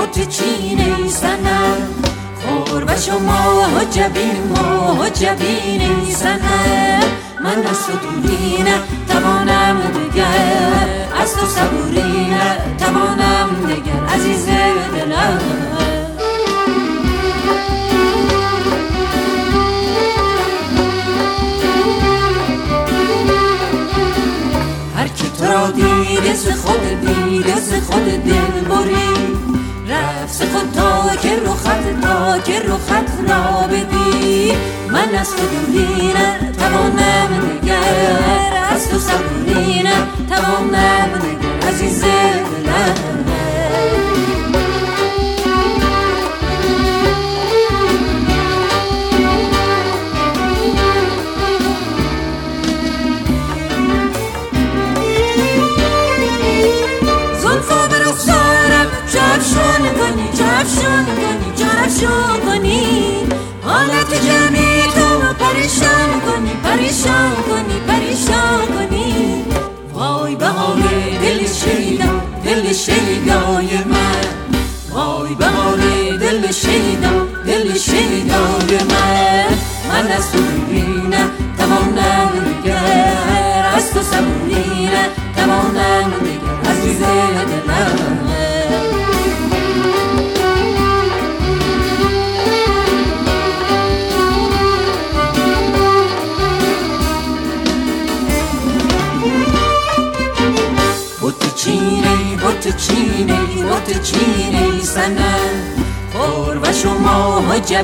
بت چینه سنم قرب شما جبین سنم من از تو دوری نتوانم دگر از تو صبوری نتوانم دگر عزیز دلم هر کی تو را دیده ز خود دل بری رفت ز خود تا که رخت را بدی من از تو دوری نتوانم دگر از تو صبوری نتوانم دگر عزیز دلم جفشون کنی حالت جمعی تو پریشان کنی وای به حال دل شیدای من وای به حال دل شیدای من از تو دوری نتوانم دگر از تو صبوری نتوانم دگر عزیز دلم بت چینه سنم قرب شما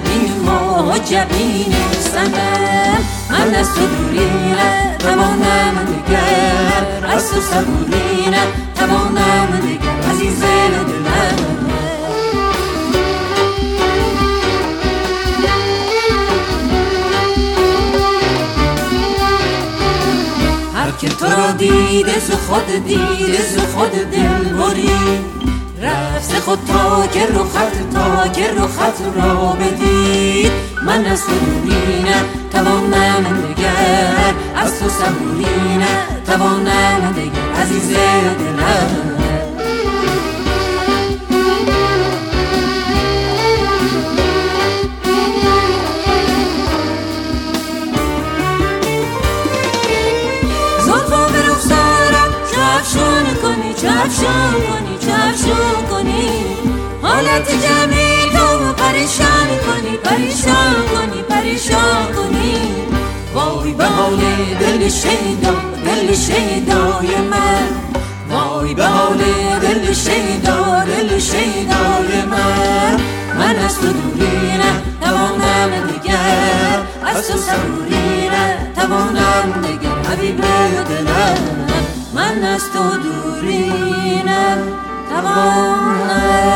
جبین سنم من از تو دوری نتوانم دگر از تو صبوری نتوانم دگر عزیز دلم هر که تو را دیده ز خود دل بری رفت ز خود تا که رخت را بدید من از تو دوری نتوانم دگر از تو صبوری نتوانم دگر عزیز دلم جفشون کنی حالت جمعی تو پریشان کنی وای به حال دل شیدای من وای به حال دل شیدای من از تو دوری نتوانم دگر از تو صبوری نتوانم دگر حبیب دلم من از تو دوری نتوانم